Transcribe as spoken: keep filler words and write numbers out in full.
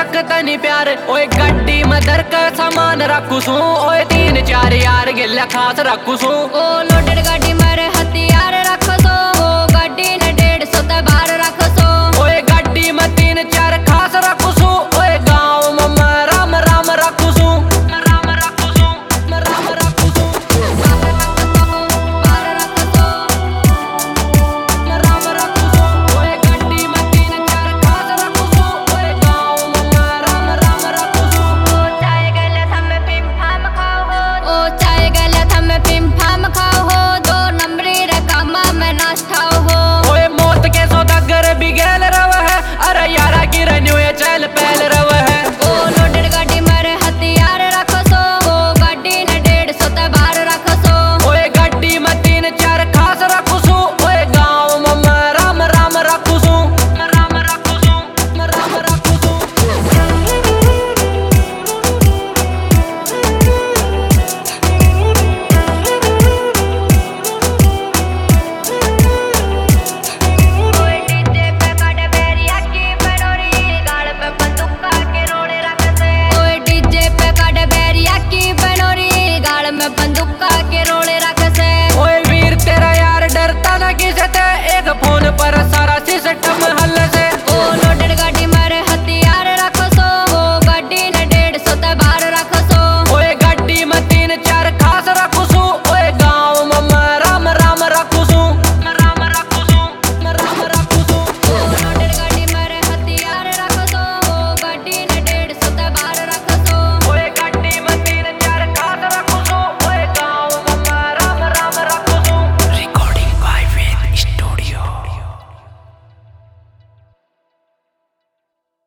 सकता नहीं प्यार। ओए गड्डी में दर का सामान रखू सू, ओए तीन चार यार गिल्ला खास रखू सू। ओ लोडेड गाड़ी मारे